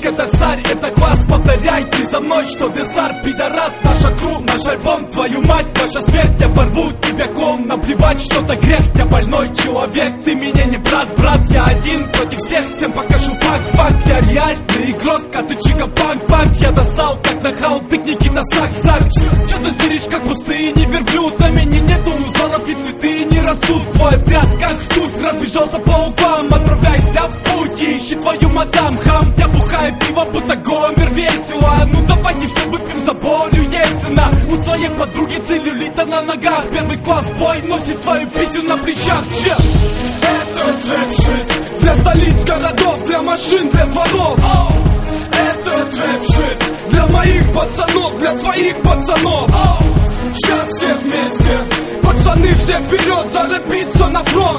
это царь, это класс. Повторяйте за мной, что Дезар пидорас. Наша кру, наш альбом, твою мать, ваша смерть. Я порву тебя клон, наплевать, что-то грех. Я больной человек, ты мне не брат, брат. Я один против всех, всем покажу факт. Я реальный игрок, а ты чика-панк. Я достал, как нахал, ты Никита Сак. Чё ты зыришь, как пустыни верблюд? На меня нету узоров и цветы не растут. Твой отряд, как туф, разбежался по углам. Отправляйся в путь и ищи твою мадам, хам. Я бухаю пиво, будто Гомер весело. Ну давайте все выпьем за Борю Ельцина. У твоей подруги целлюлита на ногах. Первый класс бой носит свою писю на плечах. Это трэп-шит для столиц городов, для машин, для дворов. Это трэп-шит для моих пацанов, для твоих пацанов. Сейчас все вместе, пацаны все вперед, зарыбиться на фронт.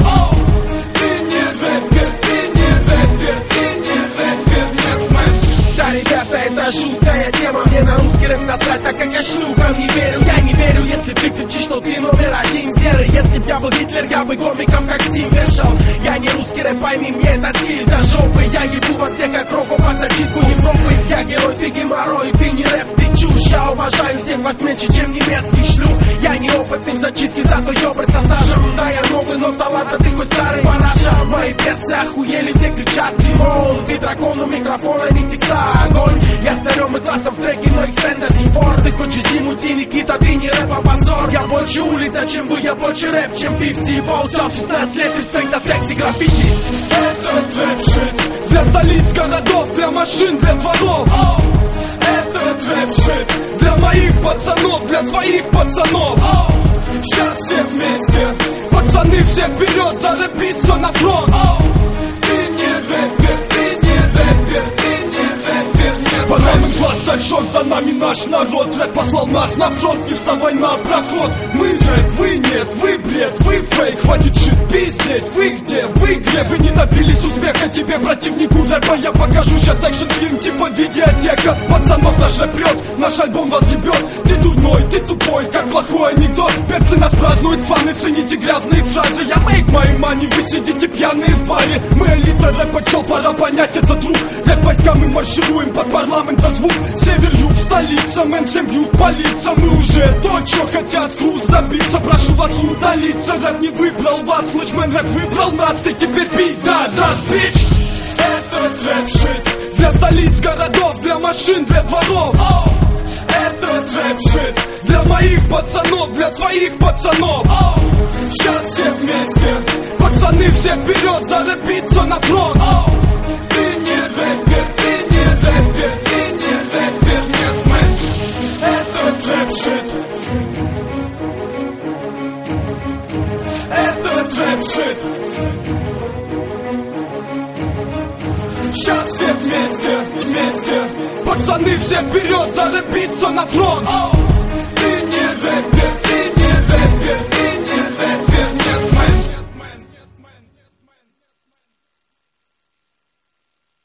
Ты не рэпер, ты не рэпер, ты не рэпер, нет, мэн. Да, ребята, это жуткая тема. Мне на русский рэп насрать, так как я шлюхам не верю. Я не верю, если ты кричишь, что ты номер один серый. Если б я был Гитлер, я бы комиком как Стим вешал. Я не русский рэп, пойми, мне этот стиль до жопы. Я ебу вас всех, как Роко под зачитку Европы. Я герой, ты геморрой, ты не рэп, ты чушь. Я уважаю всех вас меньше, чем немецкий шлюх. Я неопытный в зачитке, зато ёбры со стажем. Да, я новый, но талант, ты хоть старый параша. Мои перцы охуели, все кричат Тимон. Ты дракон, у микрофона, не текста, огонь. Я с царем и классом в треке, но их фэн до сих пор. Ты хочешь зимути, Никита, ты не рэп, а позор. Я больше улица, чем вы, я больше рэп, чем 50. Получал 16 лет, респект за текст и граффити. Это трэп-шит для столиц городов, для машин, для дворов. Это трэп-шит для моих пацанов, для твоих пацанов. Сейчас все вместе, пацаны все вперед, зарыбиться на фронт. Ты не рэпер, ты не рэпер, ты не рэпер, нет. Банальный глаз сожжен, за нами наш народ. Рэп послал нас на фронт, не вставай на проход. Мы рэп, вы нет, вы бред, вы фейк. Хватит шит пиздеть, вы где, вы где? Вы не добились успеха, тебе противнику рэпа. Я покажу сейчас экшн-фильм типа видеотека. Пацанов наш рэп прет, наш альбом вас ебет. Ты дурной, ты тупой, как плохой анекдот. Перцы нас празднуют, фаны, цените грязные фразы. Я make my money, вы сидите пьяные в баре. Мы элита рэпа, чел, пора понять этот рух. Рэп войска, мы маршируем под парламента звук. Север-юг, столица, мэн, всем бьют по лицам. Мы уже то, чё хотят хруст добиться. Прошу вас удалиться, рэп не выбрал вас. Слышь, мэн, рэп выбрал нас, ты теперь пидорас, бич. Это трэп-шит для столиц городов, для машин, для дворов. Это трэп-шит для моих пацанов, для твоих пацанов. Сейчас все вместе, пацаны все вперед, зарыбиться на фронт. Ты не рэпер, ты не рэпер, ты не рэпер, нет, мэн. Это трэп-шит. Это трэп-шит. Сейчас все вместе, пацаны все вперед, зарыбиться на фронт. Ты не рэпер, ты не рэпер.